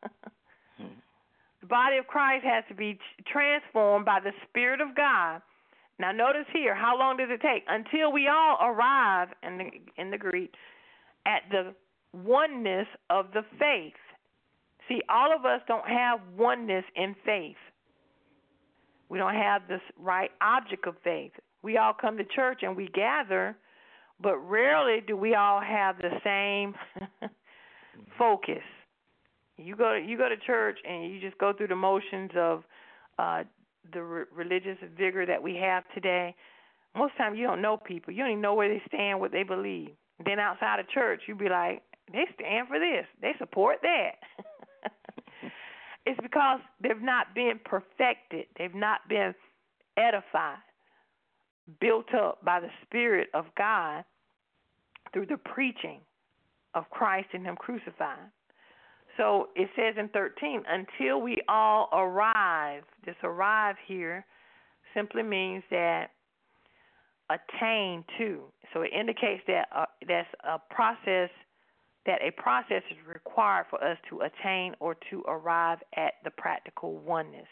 The body of Christ has to be transformed by the Spirit of God. Now, notice here, how long does it take? Until we all arrive, in the, in the Greek, at the oneness of the faith. See, all of us don't have oneness in faith. We don't have this right object of faith. We all come to church and we gather, but rarely do we all have the same focus. You go you go to church and you just go through the motions of uh, the re- religious vigor that we have today. Most of the time you don't know people. You don't even know where they stand, what they believe. Then outside of church, you be like, they stand for this. They support that. It's because they've not been perfected. They've not been edified, built up by the Spirit of God through the preaching of Christ and Him crucified. So it says in thirteen, until we all arrive. This arrive here simply means that attain to. So it indicates that uh, that's a process, that a process is required for us to attain or to arrive at the practical oneness.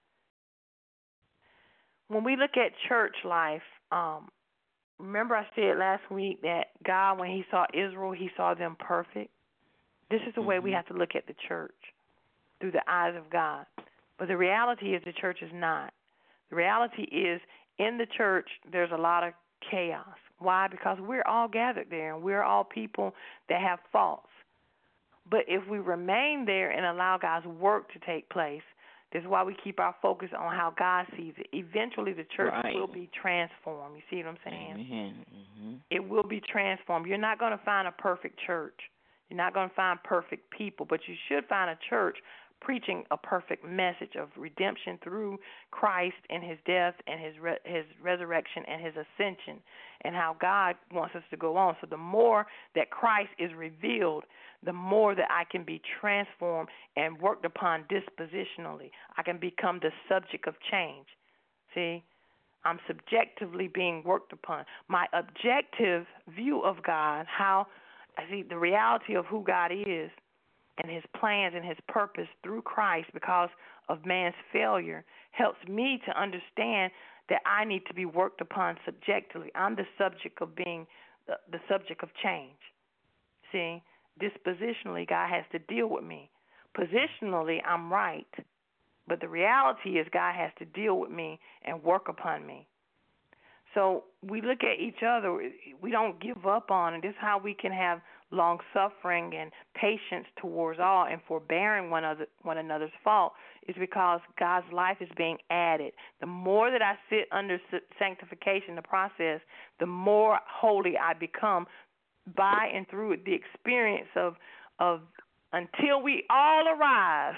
When we look at church life, um, remember I said last week that God, when He saw Israel, He saw them perfect. This is the way we have to look at the church, through the eyes of God. But the reality is the church is not. The reality is in the church there's a lot of chaos. Why? Because we're all gathered there, and we're all people that have faults. But if we remain there and allow God's work to take place, this is why we keep our focus on how God sees it. Eventually the church right. will be transformed. You see what I'm saying? Mm-hmm. It will be transformed. You're not going to find a perfect church. You're not going to find perfect people, but you should find a church preaching a perfect message of redemption through Christ and His death and His re- His resurrection and His ascension, and how God wants us to go on. So the more that Christ is revealed, the more that I can be transformed and worked upon dispositionally. I can become the subject of change. See? I'm subjectively being worked upon. My objective view of God, how I see the reality of who God is and His plans and His purpose through Christ because of man's failure, helps me to understand that I need to be worked upon subjectively. I'm the subject of being the, the subject of change. See, dispositionally, God has to deal with me. Positionally, I'm right. But the reality is God has to deal with me and work upon me. So we look at each other. We don't give up on it. This is how we can have long-suffering and patience towards all and forbearing one, other, one another's fault, is because God's life is being added. The more that I sit under sanctification, the process, the more holy I become by and through the experience of, of until we all arrive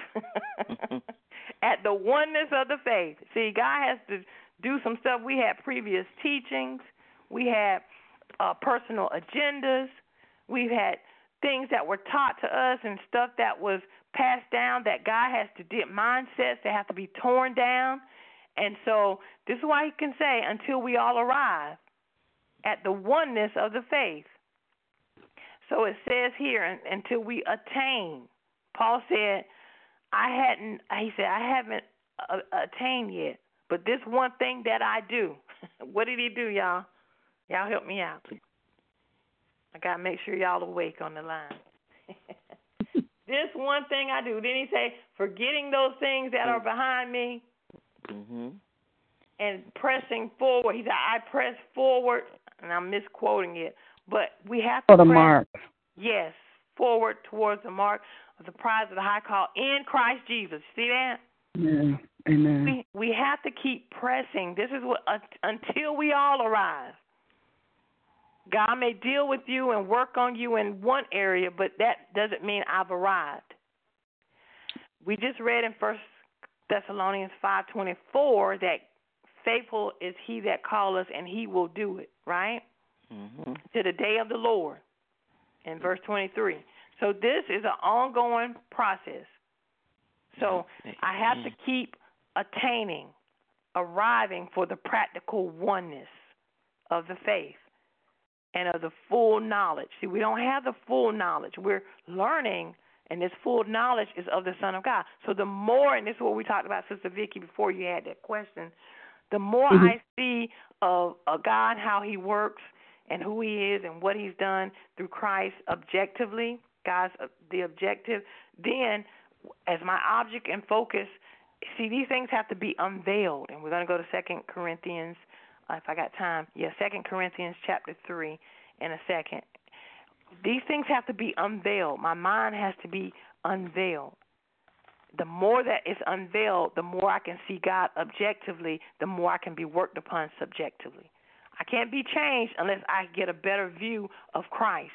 at the oneness of the faith. See, God has to do some stuff. We had previous teachings. We had uh, personal agendas. We've had things that were taught to us and stuff that was passed down that God has to do, mindsets that have to be torn down. And so this is why He can say, until we all arrive at the oneness of the faith. So it says here, until we attain. Paul said, I hadn't, he said, I haven't uh, attained yet. But this one thing that I do, what did he do, y'all? Y'all help me out. I got to make sure y'all awake on the line. This one thing I do. Then he say, forgetting those things that are behind me mm-hmm. and pressing forward. He said, I press forward, and I'm misquoting it. But we have to For the press, mark. Yes, forward towards the mark of the prize of the high call in Christ Jesus. See that? Yeah. Amen. We we have to keep pressing. This is what uh, until we all arrive. God may deal with you and work on you in one area, but that doesn't mean I've arrived. We just read in First Thessalonians five twenty-four that faithful is He that called us, and He will do it. Right? Mm-hmm. To the day of the Lord. In verse twenty-three. So this is an ongoing process. So I have to keep attaining, arriving for the practical oneness of the faith and of the full knowledge. See, we don't have the full knowledge. We're learning, and this full knowledge is of the Son of God. So the more, and this is what we talked about, Sister Vicki, before you had that question, the more mm-hmm. I see of, of God, how He works, and who He is and what He's done through Christ objectively, God's the objective, then as my object and focus see, these things have to be unveiled, and we're going to go to Second Corinthians, uh, if I got time. Yeah, Second Corinthians chapter three in a second. These things have to be unveiled. My mind has to be unveiled. The more that is unveiled, the more I can see God objectively, the more I can be worked upon subjectively. I can't be changed unless I get a better view of Christ.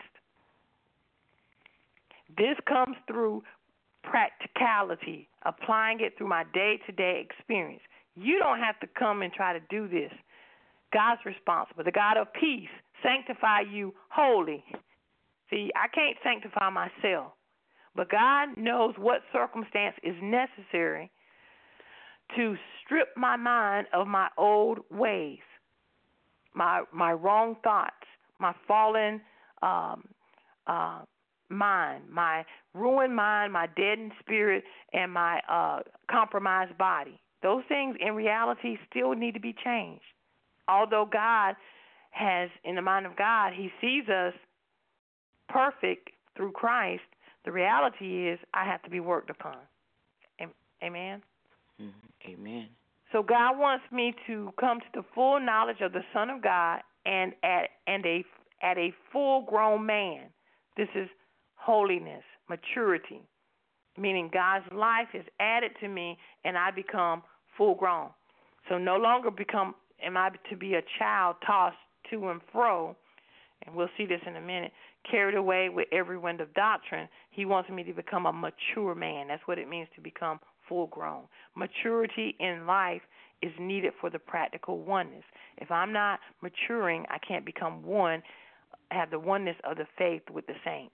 This comes through practicality, applying it through my day-to-day experience. You don't have to come and try to do this. God's responsible. The God of peace, sanctify you wholly. See, I can't sanctify myself, but God knows what circumstance is necessary to strip my mind of my old ways, my my wrong thoughts, my fallen um, uh, mind, my ruined mind, my deadened spirit, and my uh, compromised body. Those things in reality still need to be changed. Although God has, in the mind of God, He sees us perfect through Christ, the reality is I have to be worked upon. Amen? Mm-hmm. Amen. So God wants me to come to the full knowledge of the Son of God and at and a at a full-grown man. This is holiness, maturity, meaning God's life is added to me and I become full-grown. So no longer become am I to be a child tossed to and fro, and we'll see this in a minute, carried away with every wind of doctrine. He wants me to become a mature man. That's what it means to become full-grown. Maturity in life is needed for the practical oneness. If I'm not maturing, I can't become one, have the oneness of the faith with the saints.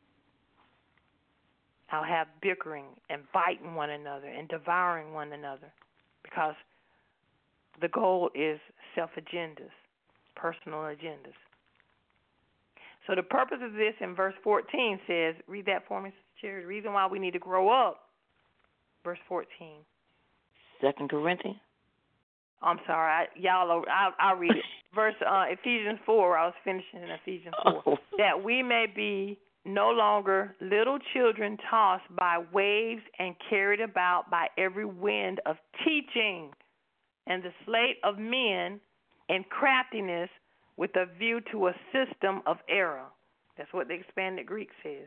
I'll have bickering and biting one another and devouring one another because the goal is self-agendas, personal agendas. So the purpose of this in verse fourteen says, read that for me, Sister Cherry. The reason why we need to grow up, verse fourteen. Second Corinthians? I'm sorry, I, y'all, I'll, I'll read it. Verse uh, Ephesians four, I was finishing in Ephesians four. Oh. That we may be no longer little children tossed by waves and carried about by every wind of teaching and the sleight of men and craftiness with a view to a system of error. That's what the expanded Greek says.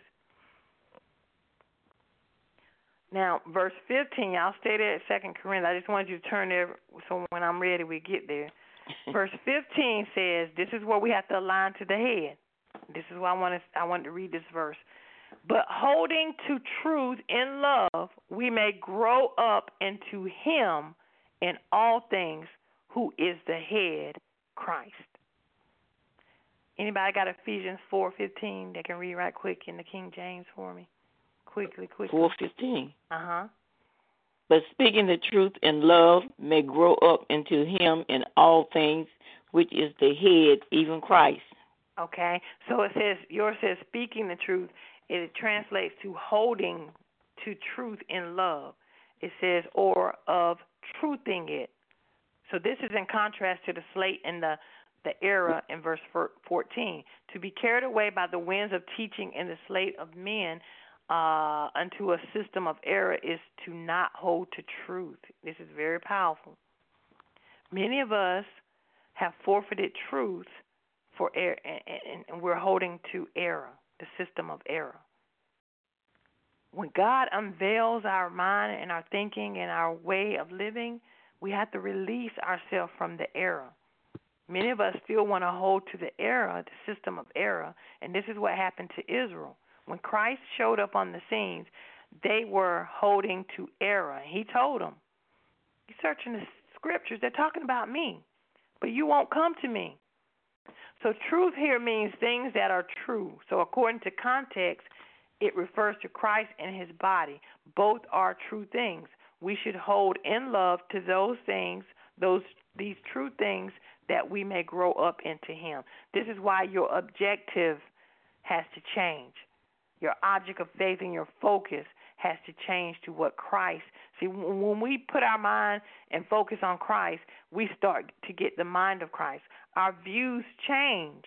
Now, verse fifteen, I'll stay there at Second Corinthians. I just wanted you to turn there so when I'm ready we get there. Verse fifteen says, this is where we have to align to the head. This is why I wanted, I wanted to read this verse. But holding to truth in love, we may grow up into Him in all things, who is the head, Christ. Anybody got Ephesians four fifteen that can read right quick in the King James for me? Quickly, quickly. four fifteen. Uh-huh. But speaking the truth in love may grow up into Him in all things, which is the head, even Christ. Okay. So it says, yours says speaking the truth. It translates to holding to truth in love. It says, or of truthing it. So this is in contrast to the slate and the the error in verse fourteen. To be carried away by the winds of teaching and the slate of men uh, unto a system of error is to not hold to truth. This is very powerful. Many of us have forfeited truth for error, and, and we're holding to error, the system of error. When God unveils our mind and our thinking and our way of living, we have to release ourselves from the error. Many of us still want to hold to the error, the system of error, and this is what happened to Israel. When Christ showed up on the scenes, they were holding to error. He told them, you're searching the scriptures, they're talking about me, but you won't come to me. So truth here means things that are true. So according to context, it refers to Christ and His body. Both are true things. We should hold in love to those things, those these true things, that we may grow up into Him. This is why your objective has to change. Your object of faith and your focus has to change to what Christ. See, when we put our mind and focus on Christ, we start to get the mind of Christ. Our views change.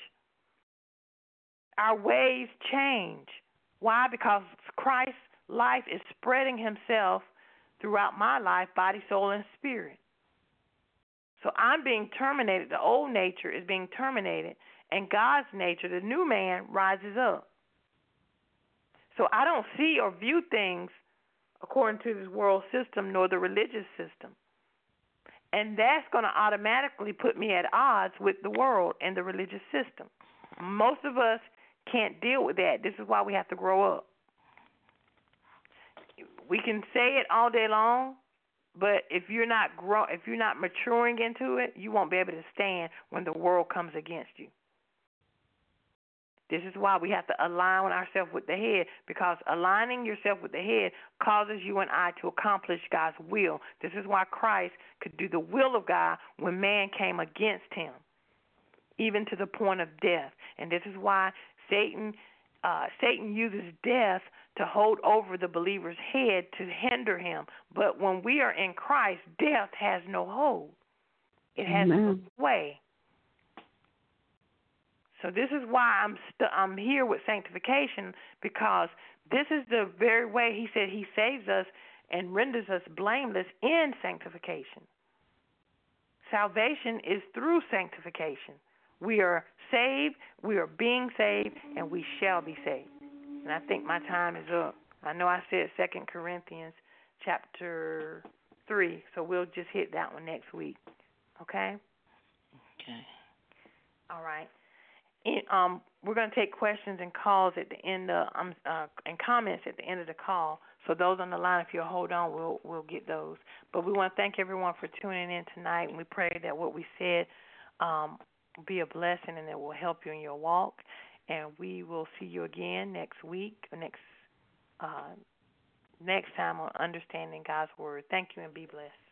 Our ways change. Why? Because Christ's life is spreading Himself throughout my life, body, soul, and spirit. So I'm being terminated. The old nature is being terminated, and God's nature, the new man, rises up. So I don't see or view things according to this world system nor the religious system. And that's going to automatically put me at odds with the world and the religious system. Most of us can't deal with that. This is why we have to grow up. We can say it all day long, but if you're not grow, if you're not maturing into it, you won't be able to stand when the world comes against you. This is why we have to align ourselves with the head, because aligning yourself with the head causes you and I to accomplish God's will. This is why Christ could do the will of God when man came against him, even to the point of death. And this is why Satan uh, Satan uses death to hold over the believer's head to hinder him. But when we are in Christ, death has no hold. It has Amen. no sway. So this is why I'm st- I'm here with sanctification, because this is the very way he said he saves us and renders us blameless in sanctification. Salvation is through sanctification. We are saved, we are being saved, and we shall be saved. And I think my time is up. I know I said Second Corinthians chapter three, so we'll just hit that one next week. Okay? Okay. All right. And, um, we're going to take questions and calls at the end of, um, uh, and comments at the end of the call. So those on the line, if you'll hold on, we'll we'll get those. But we want to thank everyone for tuning in tonight, and we pray that what we said um, will be a blessing and it will help you in your walk. And we will see you again next week, next uh, next time on Understanding God's Word. Thank you and be blessed.